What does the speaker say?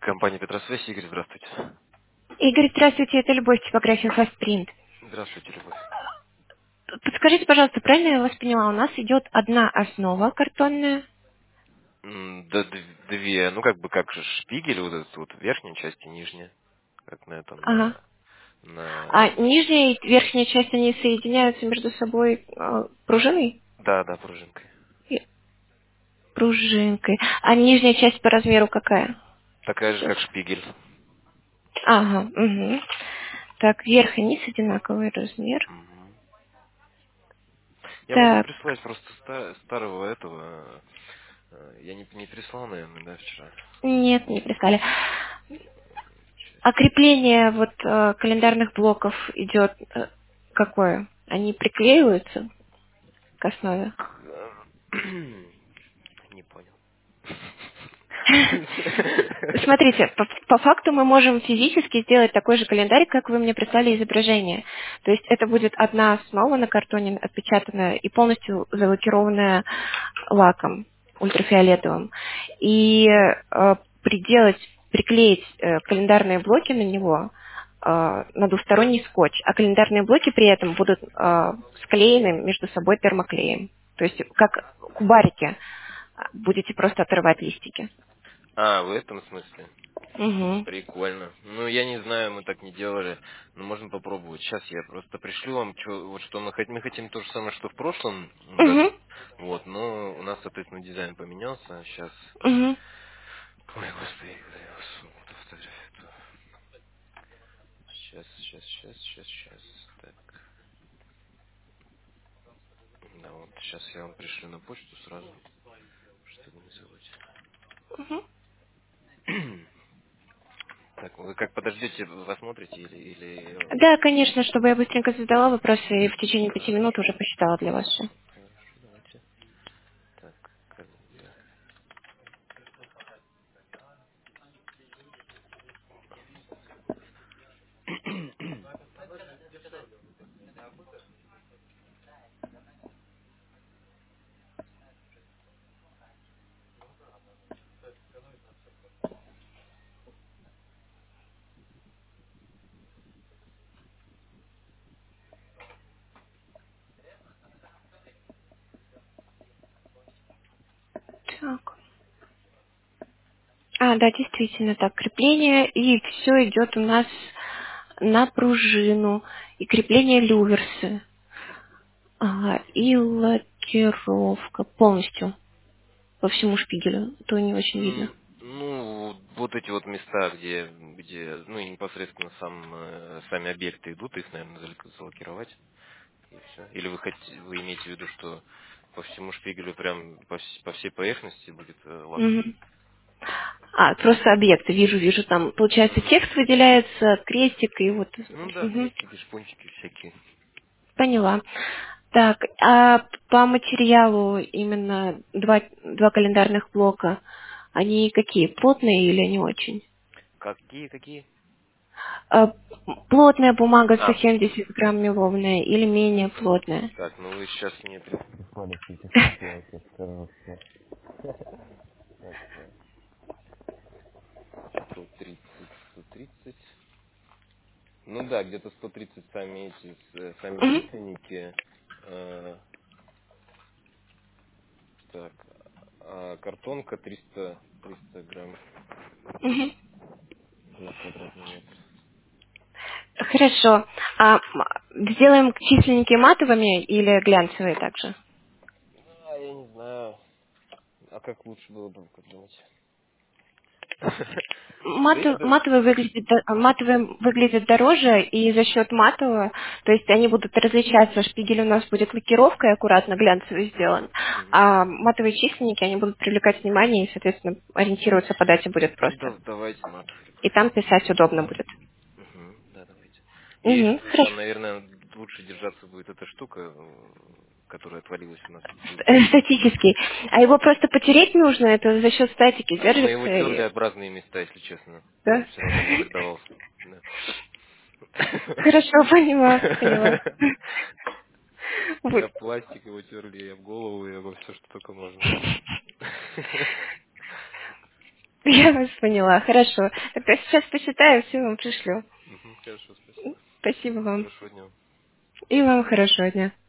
Компания Петросвязь, Игорь, здравствуйте. Игорь, здравствуйте, это Любовь, типография Фастпринт. Здравствуйте, Любовь. Подскажите, пожалуйста, правильно я вас поняла, у нас идет одна основа картонная? Да, две, ну как бы как же шпигель, вот этот вот верхняя часть и нижняя, как на этом, Ага. А на... нижняя и верхняя часть, они соединяются между собой пружиной? Да, пружинкой. И- Пружинкой. А нижняя часть по размеру какая? Такая же, как шпигель. Ага, угу. Так, верх и низ одинаковый размер. Мгм. Я могу Так, прислать просто старого этого, я не прислал, наверное, да, вчера. нет, не прислали. Сейчас. А крепление вот календарных блоков идет какое? Они приклеиваются к основе? Не понял. Смотрите, по факту мы можем физически сделать такой же календарь, как вы мне прислали изображение. То есть это будет одна основа на картоне отпечатанная и полностью залакированная лаком ультрафиолетовым. И приклеить календарные блоки на него на двусторонний скотч, а календарные блоки при этом будут склеены между собой термоклеем. То есть как кубарики будете просто отрывать листики. В этом смысле. Угу. Прикольно. Ну, я не знаю, мы так не делали, но можно попробовать. Сейчас я просто пришлю вам, вот что мы хотим. Мы хотим то же самое, что в прошлом Угу. году. Вот, но у нас, соответственно, дизайн поменялся. Сейчас... Угу. Ой, господи, когда я сунул эту фотографию. Сейчас. Так, да, вот, сейчас я вам пришлю на почту сразу, чтобы не забыть. Угу. Так, вы как подождете, вы посмотрите или... Да, конечно, чтобы я быстренько задала вопросы и в течение 5 минут уже посчитала для вас все. Хорошо, давайте. Так, календарь. Так. Да, действительно, так, крепление, и все идет у нас на пружину, и крепление люверсы, и лакировка полностью по всему шпигелю, то не очень видно. Ну, вот эти вот места, где, ну, и непосредственно сами объекты идут, их, наверное, залакировать, и все. Или вы имеете в виду, что по всему шпигелю, прям по всей поверхности будет лак? Мгм. Просто объекты, вижу, там, получается, Мгм. текст выделяется, крестик, и вот... Ну да, Мгм. крестики, шпунчики всякие. Поняла. Так, а по материалу именно два календарных блока, они какие, плотные или не очень? Какие? А, Плотная бумага А, 170 грамм меловная или менее плотная? так, ну вы сейчас мне прислали эти штуки, я сейчас скажу, что так, 130. Ну да, где-то 130 сами Мгм, численники. Э, так, картонка 300 грамм мгм. на квадратный метр. Хорошо. Сделаем численники матовыми или глянцевые также? Я не знаю. А как лучше было бы, как думаете? Да я даже... Матовые выглядят дороже, и за счет матового, то есть они будут различаться, шпигель у нас будет лакировкой аккуратно глянцевый сделан, Мгм. а матовые численники, они будут привлекать внимание, и, соответственно, ориентироваться по дате будет Ну просто. давайте матовый И лучше. там писать удобно будет. Мгм, да, давайте. И Угу, там, хорошо. наверное, лучше держаться будет эта штука, которая отвалилась у нас в Статический. А его просто потереть нужно, это за счет статики Ну, мы его держится, терли и... об разные места, если честно. Он Да? все равно не поддавался. Да. Хорошо, поняла. И Вот. об пластик его терли, и об голову, и обо все, что только можно. Я вас поняла, хорошо. Тогда сейчас посчитаю, все вам пришлю. Хорошо, спасибо. Спасибо вам. Хорошего дня. И вам хорошего дня.